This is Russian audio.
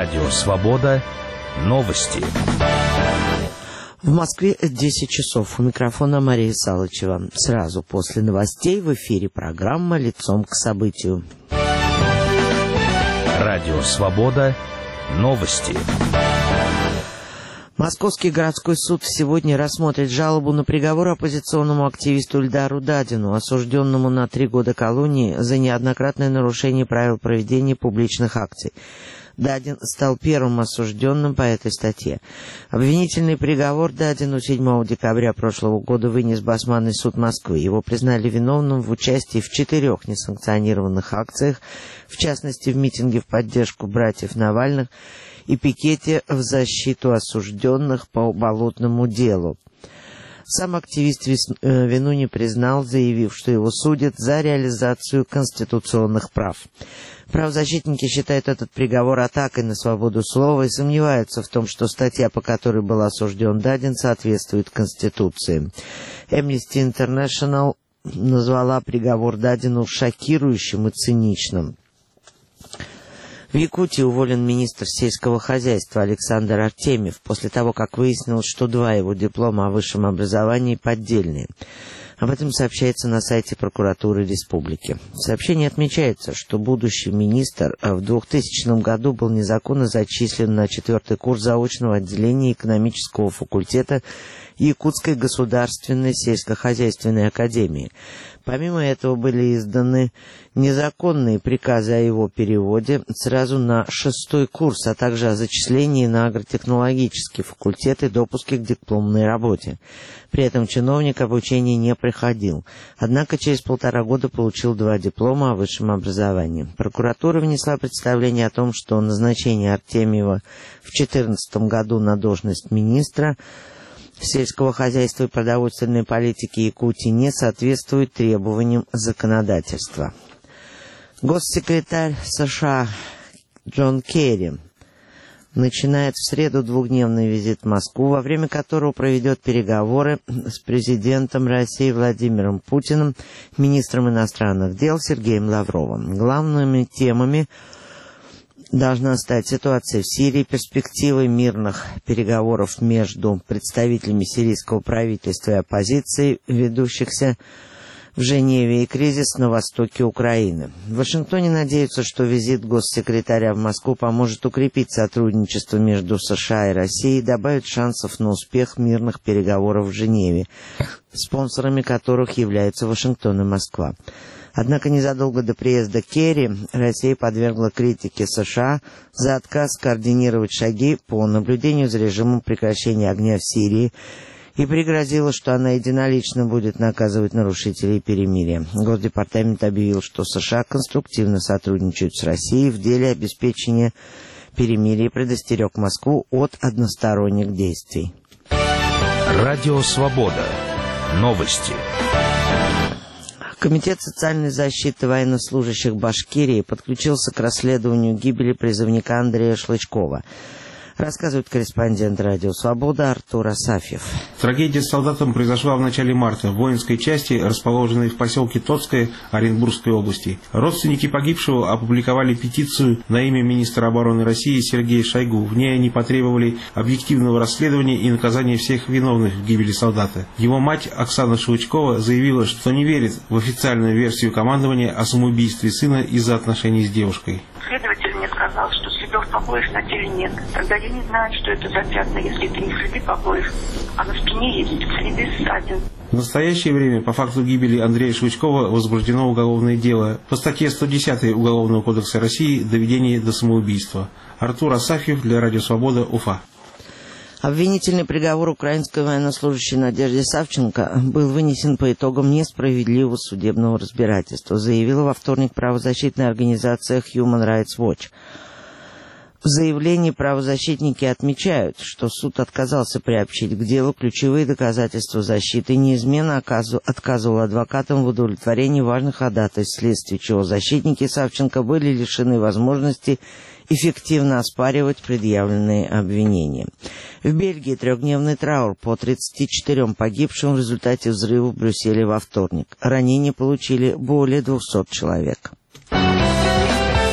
Радио «Свобода». Новости. В Москве 10 часов. У микрофона Мария Салычева. Сразу после новостей в эфире программа «Лицом к событию». Радио «Свобода». Новости. Московский городской суд сегодня рассмотрит жалобу на приговор оппозиционному активисту Ильдару Дадину, осужденному на 3 года колонии за неоднократное нарушение правил проведения публичных акций. Дадин стал первым осужденным по этой статье. Обвинительный приговор Дадину 7 декабря прошлого года вынес Басманный суд Москвы. Его признали виновным в участии в 4 несанкционированных акциях, в частности в митинге в поддержку братьев Навальных и пикете в защиту осужденных по болотному делу. Сам активист вину не признал, заявив, что его судят за реализацию конституционных прав. Правозащитники считают этот приговор атакой на свободу слова и сомневаются в том, что статья, по которой был осужден Дадин, соответствует Конституции. Amnesty International назвала приговор Дадину шокирующим и циничным. В Якутии уволен министр сельского хозяйства Александр Артемьев после того, как выяснилось, что 2 его диплома о высшем образовании поддельные. Об этом сообщается на сайте прокуратуры республики. В сообщении отмечается, что будущий министр в 2000 году был незаконно зачислен на 4-й курс заочного отделения экономического факультета Якутской государственной сельскохозяйственной академии. Помимо этого были изданы незаконные приказы о его переводе сразу на 6-й курс, а также о зачислении на агротехнологический факультет и допуске к дипломной работе. При этом чиновник обучения не проходил, однако через 1,5 года получил 2 диплома о высшем образовании. Прокуратура внесла представление о том, что назначение Артемьева в 2014 году на должность министра сельского хозяйства и продовольственной политики Якутии не соответствует требованиям законодательства. Госсекретарь США Джон Керри начинает в среду 2-дневный визит в Москву, во время которого проведет переговоры с президентом России Владимиром Путиным, министром иностранных дел Сергеем Лавровым. Главными темами должна стать ситуация в Сирии, перспективы мирных переговоров между представителями сирийского правительства и оппозиции, ведущихся в Женеве, и кризис на востоке Украины. В Вашингтоне надеются, что визит госсекретаря в Москву поможет укрепить сотрудничество между США и Россией и добавит шансов на успех мирных переговоров в Женеве, спонсорами которых являются Вашингтон и Москва. Однако незадолго до приезда Керри Россия подвергла критике США за отказ координировать шаги по наблюдению за режимом прекращения огня в Сирии и пригрозила, что она единолично будет наказывать нарушителей перемирия. Госдепартамент объявил, что США конструктивно сотрудничают с Россией в деле обеспечения перемирия и предостерег Москву от односторонних действий. Радио «Свобода». Новости. Комитет социальной защиты военнослужащих Башкирии подключился к расследованию гибели призывника Андрея Шлычкова. Рассказывает корреспондент «Радио Свобода» Артур Асафьев. Трагедия с солдатом произошла в начале марта в воинской части, расположенной в поселке Тотское Оренбургской области. Родственники погибшего опубликовали петицию на имя министра обороны России Сергея Шойгу. В ней они потребовали объективного расследования и наказания всех виновных в гибели солдата. Его мать Оксана Шлычкова заявила, что не верит в официальную версию командования о самоубийстве сына из-за отношений с девушкой. Следователь мне сказал, что следов побоев на теле нет. Тогда я не знаю, что это за пятна, если это не следы побоев, а на спине есть следы ссадин. В настоящее время по факту гибели Андрея Шлычкова возбуждено уголовное дело по статье 110 Уголовного кодекса России «Доведение до самоубийства». Артур Асафьев для Радио Свобода, Уфа. Обвинительный приговор украинской военнослужащей Надежде Савченко был вынесен по итогам несправедливого судебного разбирательства, заявила во вторник правозащитная организация Human Rights Watch. В заявлении правозащитники отмечают, что суд отказался приобщить к делу ключевые доказательства защиты и неизменно отказывал адвокатам в удовлетворении важных ходатайств, вследствие чего защитники Савченко были лишены возможности эффективно оспаривать предъявленные обвинения. В Бельгии 3-дневный траур по 34 погибшим в результате взрыва в Брюсселе во вторник. Ранения получили более 200 человек.